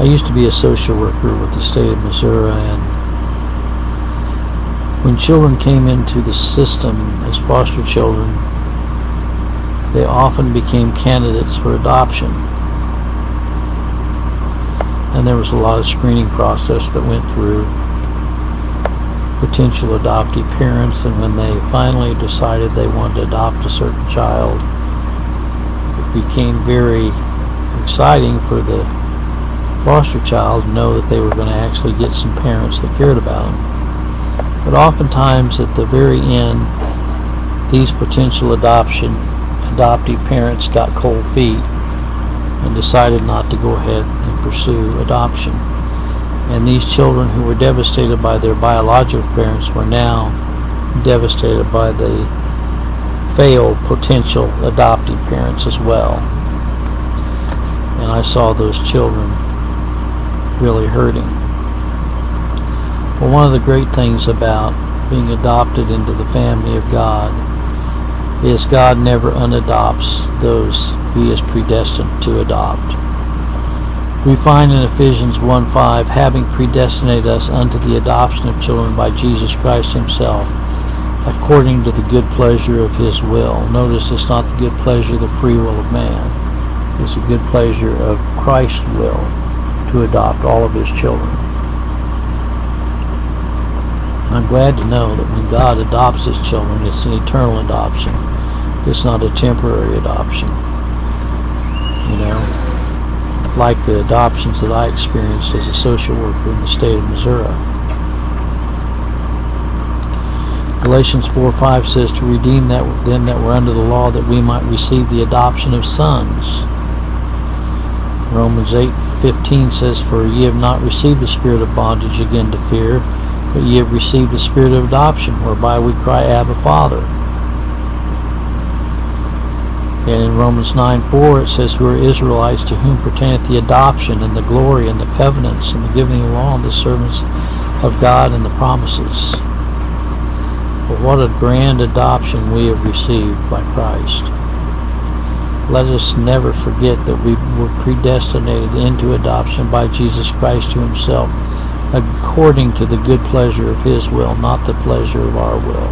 used to be a social worker with the state of Missouri, and when children came into the system as foster children, they often became candidates for adoption. And there was a lot of screening process that went through potential adoptive parents, and when they finally decided they wanted to adopt a certain child, it became very exciting for the foster child to know that they were going to actually get some parents that cared about them. But oftentimes at the very end, these potential adoptive parents got cold feet and decided not to go ahead and pursue adoption. And these children who were devastated by their biological parents were now devastated by the failed potential adoptive parents as well. And I saw those children really hurting. Well, one of the great things about being adopted into the family of God is God never unadopts those He is predestined to adopt. We find in Ephesians 1:5, having predestinated us unto the adoption of children by Jesus Christ Himself, according to the good pleasure of His will. Notice it's not the good pleasure of the free will of man. It's the good pleasure of Christ's will to adopt all of His children. I'm glad to know that when God adopts His children, it's an eternal adoption. It's not a temporary adoption. You know, like the adoptions that I experienced as a social worker in the state of Missouri. Galatians 4:5 says, to redeem them that were under the law, that we might receive the adoption of sons. Romans 8:15 says, for ye have not received the spirit of bondage again to fear, but ye have received the spirit of adoption, whereby we cry, Abba, Father. And in Romans 9:4 it says, who are Israelites, to whom pertaineth the adoption and the glory and the covenants and the giving of law and the servants of God and the promises. But what a grand adoption we have received by Christ. Let us never forget that we were predestinated into adoption by Jesus Christ to Himself, according to the good pleasure of His will, not the pleasure of our will.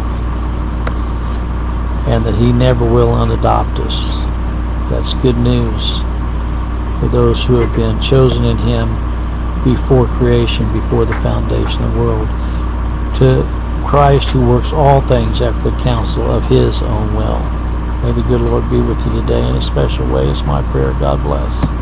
And that He never will unadopt us. That's good news for those who have been chosen in Him before creation, before the foundation of the world. To Christ, who works all things after the counsel of His own will. May the good Lord be with you today in a special way. It's my prayer. God bless.